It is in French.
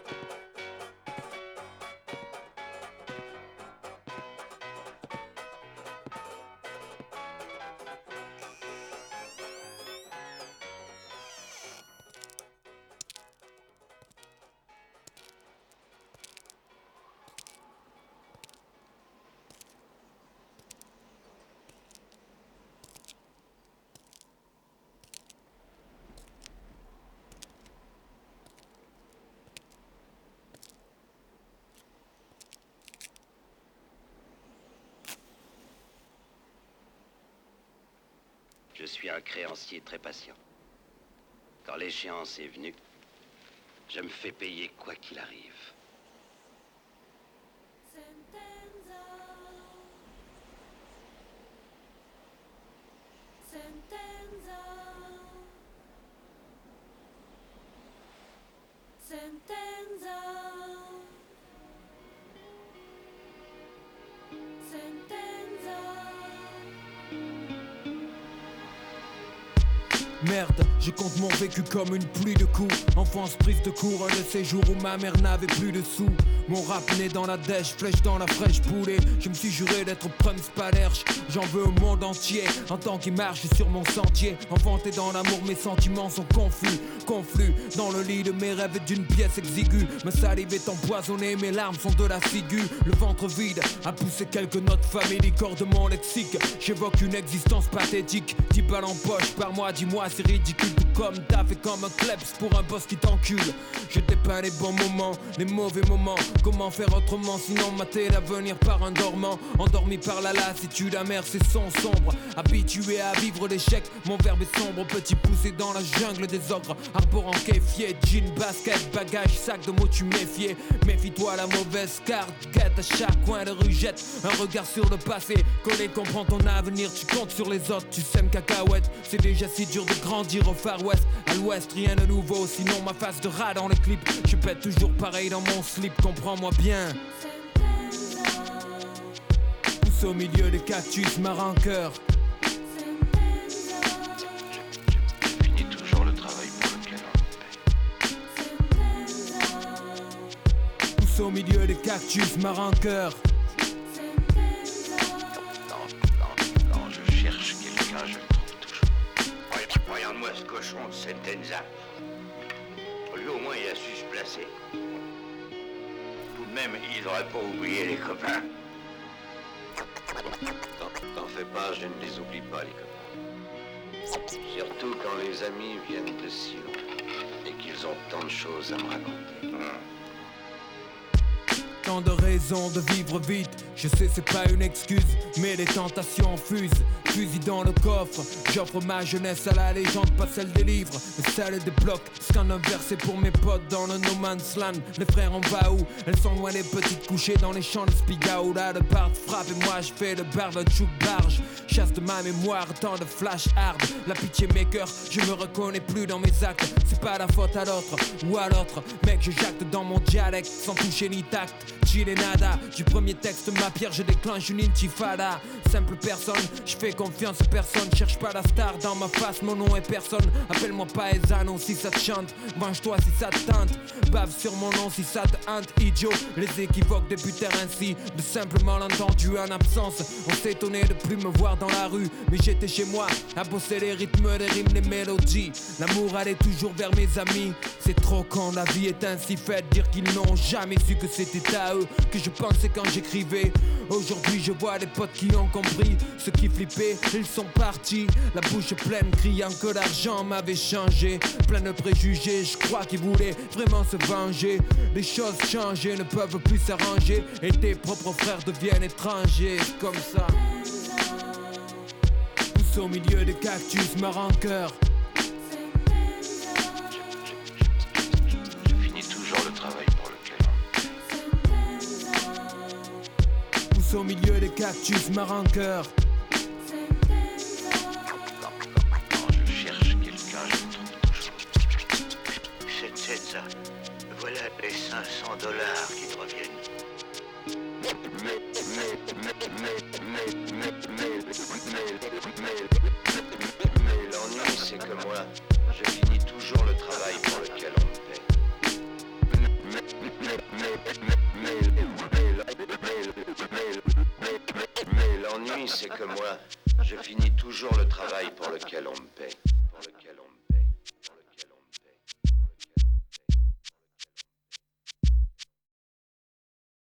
Je suis un créancier très patient. Quand l'échéance est venue, je me fais payer quoi qu'il arrive. Sentenza. Sentenza. Sentenza. Sentenza. Merde, je compte mon vécu comme une pluie de coups. Enfance prise de cours, un de ces jours où ma mère n'avait plus de sous. Mon rap né dans la dèche, flèche dans la fraîche poulet. Je me suis juré d'être Prince Palerche. J'en veux au monde entier, en tant qu'il marche sur mon sentier. Enfanté dans l'amour, mes sentiments sont confus. Conflus dans le lit de mes rêves d'une pièce exiguë. Ma salive est empoisonnée, mes larmes sont de la ciguë. Le ventre vide a poussé quelques notes faméliques hors de mon lexique. J'évoque une existence pathétique. 10 balles en poche par mois, dis-moi c'est ridicule. Tout comme t'as fait comme un kleps pour un boss qui t'encule. Je dépeins les bons moments, les mauvais moments. Comment faire autrement sinon mater l'avenir par un dormant. Endormi par la lassitude amère, ses sons sombres. Habitué à vivre l'échec, mon verbe est sombre. Petit poussé dans la jungle des ogres. Arborant kéfier, jean, basket, bagage, sac de mots tu méfiais. Méfie-toi la mauvaise carte, guette à chaque coin de rue, jette un regard sur le passé. Collé, comprends ton avenir, tu comptes sur les autres, tu sèmes cacahuètes. C'est déjà si dur de grandir au Far West. À l'ouest, rien de nouveau, sinon ma face de rat dans les clips. Je pète toujours pareil dans mon slip, comprends-moi bien. Pousse au milieu des cactus, ma rancœur. Je finis toujours le travail pour lequel on me paie. Pousse au milieu des cactus, ma rancœur. Quand je cherche quelqu'un, je le trouve toujours. Regarde-moi ce cochon de Sentenza. Lui au moins il a su se placer. Tout de même, il n'aurait pas oublié les copains. T'en fais pas, je ne les oublie pas les copains. Surtout quand les amis viennent de si loin et qu'ils ont tant de choses à me raconter. Tant de raisons de vivre vite. Je sais c'est pas une excuse, mais les tentations fusent. Fusil dans le coffre, j'offre ma jeunesse à la légende, pas celle des livres, mais celle des blocs. Scanne un verset pour mes potes dans le no man's land. Les frères on va où? Elles sont loin des petites couchées dans les champs de Spigao. Là de part frappe et moi je fais le bar de chouk barge. Chasse de ma mémoire, tant de flash hard. La pitié maker, je me reconnais plus dans mes actes. C'est pas la faute à l'autre ou à l'autre. Mec je jacte dans mon dialecte sans toucher ni tact. Chill et nada, du premier texte ma pierre je déclenche une intifada. Simple personne, je fais confiance à personne. Cherche pas la star dans ma face, mon nom est personne. Appelle-moi pas Ezano si ça te chante. Mange-toi si ça te tente. Bave sur mon nom si ça te hante, idiot. Les équivoques débutèrent ainsi, de simples malentendus en absence. On s'étonnait de plus me voir dans la rue, mais j'étais chez moi à bosser les rythmes, les rimes, les mélodies. L'amour allait toujours vers mes amis. C'est trop quand la vie est ainsi faite. Dire qu'ils n'ont jamais su que c'était à eux que je pensais quand j'écrivais. Aujourd'hui je vois des potes qui ont compris. Ceux qui flippaient, ils sont partis. La bouche pleine criant que l'argent m'avait changé. Plein de préjugés, je crois qu'ils voulaient vraiment se venger. Les choses changent et ne peuvent plus s'arranger. Et tes propres frères deviennent étrangers. Comme ça. Pousse au milieu des cactus, ma rancœur. Je finis toujours le travail pour lequel on me paie. Au milieu des cactus, ma rancœur. Quand je cherche quelqu'un, je le trouve toujours. C'est ça. Voilà les $500 qui te reviennent. Mais l'ennui, c'est que moi, je finis toujours le travail pour lequel on me paie. L'ennui, c'est que moi, je finis toujours le travail pour lequel on me paie.